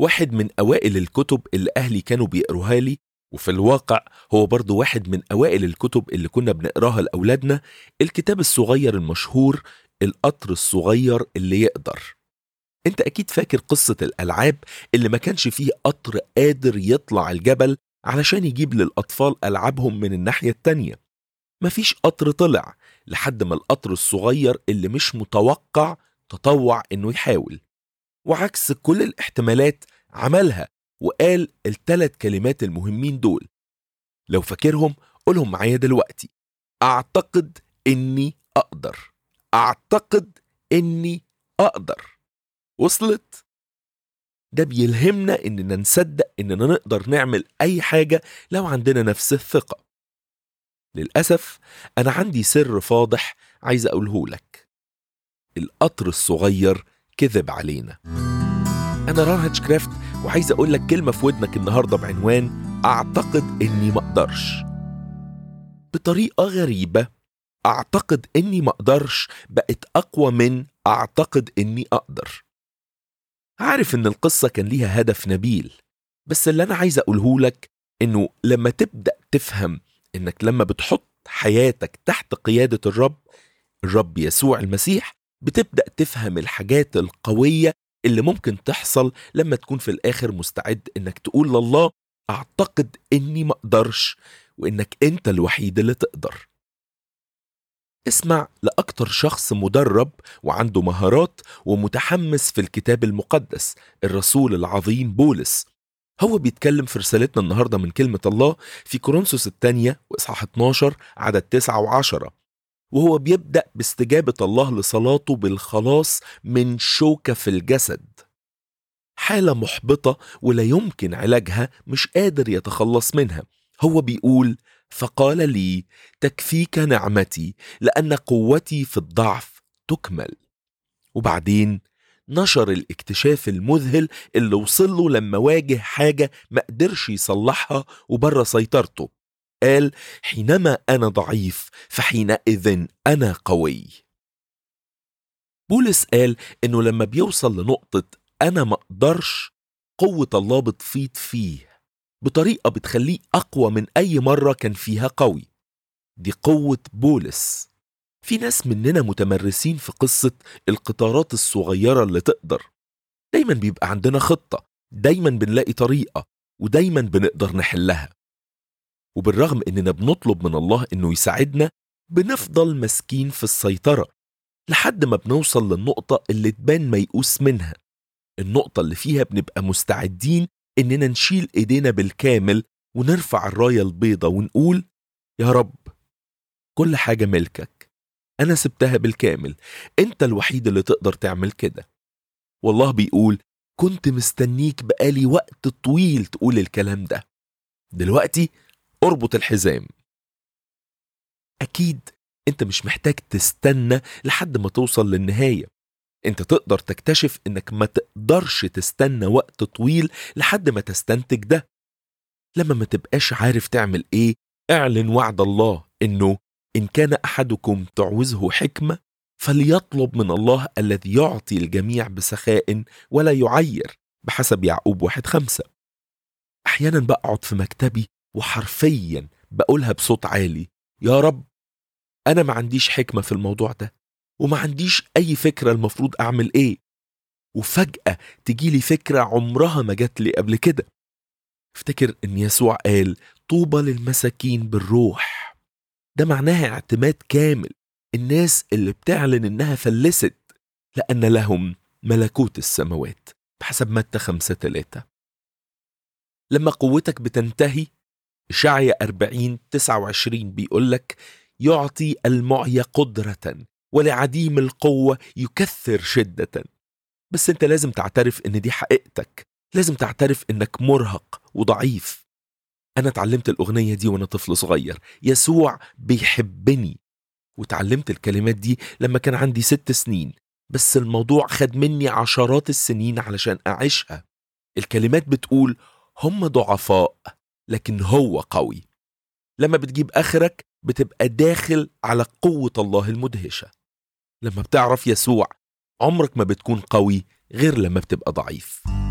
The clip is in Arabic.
واحد من أوائل الكتب اللي أهلي كانوا بيقروها لي، وفي الواقع هو برضو واحد من أوائل الكتب اللي كنا بنقراها لأولادنا، الكتاب الصغير المشهور القطر الصغير اللي يقدر. انت أكيد فاكر قصة الألعاب اللي ما كانش فيه قطر قادر يطلع الجبل علشان يجيب للأطفال ألعابهم من الناحية التانية. مفيش قطر طلع لحد ما القطر الصغير اللي مش متوقع تطوع إنه يحاول، وعكس كل الاحتمالات عملها وقال ال3 كلمات المهمين دول. لو فاكرهم قولهم معايا دلوقتي: أعتقد إني أقدر. أعتقد إني أقدر. وصلت؟ ده بيلهمنا إننا نصدق إننا نقدر نعمل أي حاجة لو عندنا نفس الثقة. للأسف أنا عندي سر فاضح عايز أقوله لك: القطر الصغير كذب علينا. أنا ران هاتشكرافت، وعايز أقول لك كلمة في ودنك النهاردة بعنوان أعتقد إني مقدرش. بطريقة غريبة أعتقد إني مقدرش بقت أقوى من أعتقد إني أقدر. عارف إن القصة كان ليها هدف نبيل، بس اللي أنا عايز أقوله لك إنه لما تبدأ تفهم إنك لما بتحط حياتك تحت قيادة الرب يسوع المسيح، بتبدأ تفهم الحاجات القوية اللي ممكن تحصل لما تكون في الآخر مستعد إنك تقول لله أعتقد إني مقدرش، وإنك أنت الوحيد اللي تقدر. اسمع لأكتر شخص مدرب وعنده مهارات ومتحمس في الكتاب المقدس، الرسول العظيم بولس. هو بيتكلم في رسالتنا النهاردة من كلمة الله في كورنثوس الثانية وإصحاح 12 عدد 9 و10، وهو بيبدأ باستجابة الله لصلاته بالخلاص من شوكة في الجسد، حالة محبطة ولا يمكن علاجها، مش قادر يتخلص منها. هو بيقول: فقال لي تكفيك نعمتي لأن قوتي في الضعف تكمل. وبعدين نشر الاكتشاف المذهل اللي وصل له لما واجه حاجة ما قدرش يصلحها وبره سيطرته. قال: حينما أنا ضعيف فحينئذ أنا قوي. بولس قال إنه لما بيوصل لنقطة أنا ما أقدرش، قوة الله بتفيض فيه بطريقة بتخليه أقوى من أي مرة كان فيها قوي. دي قوة بولس. في ناس مننا متمرسين في قصة القطارات الصغيرة اللي تقدر. دايما بيبقى عندنا خطة، دايما بنلاقي طريقة، ودايما بنقدر نحلها. وبالرغم إننا بنطلب من الله إنه يساعدنا، بنفضل مسكين في السيطرة لحد ما بنوصل للنقطة اللي تبان ميؤوس منها، النقطة اللي فيها بنبقى مستعدين إننا نشيل إيدينا بالكامل ونرفع الراية البيضة ونقول: يا رب كل حاجة ملكك، أنا سبتها بالكامل، أنت الوحيد اللي تقدر تعمل كده. والله بيقول: كنت مستنيك بقالي وقت طويل تقول الكلام ده، دلوقتي اربط الحزام. أكيد أنت مش محتاج تستنى لحد ما توصل للنهاية. أنت تقدر تكتشف إنك ما تقدرش تستنى وقت طويل لحد ما تستنتج ده. لما ما تبقاش عارف تعمل إيه، اعلن وعد الله إنه إن كان أحدكم تعوزه حكمة فليطلب من الله الذي يعطي الجميع بسخاء ولا يعير، بحسب يعقوب 1:5. أحيانا بقعد في مكتبي وحرفيا بقولها بصوت عالي: يا رب أنا ما عنديش حكمة في الموضوع ده، وما عنديش أي فكرة المفروض أعمل إيه. وفجأة تجيلي فكرة عمرها ما جات لي قبل كده. افتكر إن يسوع قال: طوبى للمساكين بالروح. ده معناها اعتماد كامل، الناس اللي بتعلن إنها فلست لأن لهم ملكوت السماوات، بحسب متى 5:3. لما قوتك بتنتهي، إشعياء 40:29 بيقولك: يعطي المعي قدرة ولعديم القوة يكثر شدة. بس انت لازم تعترف ان دي حقيقتك، لازم تعترف انك مرهق وضعيف. انا اتعلمت الاغنية دي وانا طفل صغير: يسوع بيحبني، وتعلمت الكلمات دي لما كان عندي 6 سنين، بس الموضوع خد مني عشرات السنين علشان اعيشها. الكلمات بتقول: هم ضعفاء لكن هو قوي. لما بتجيب آخرك بتبقى داخل على قوة الله المدهشة. لما بتعرف يسوع عمرك ما بتكون قوي غير لما بتبقى ضعيف.